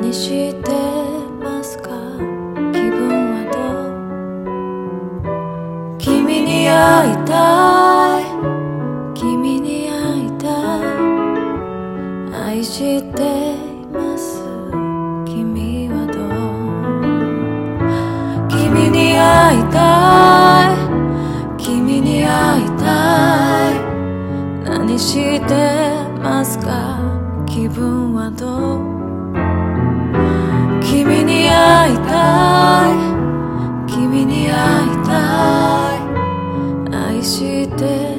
何してますか？気分はどう？君に会いたい、君に会いたい、愛してます君はどう？君に会いたい、君に会いたい、何してますか？気分はどう？君に会いたい、君に会いたい、愛して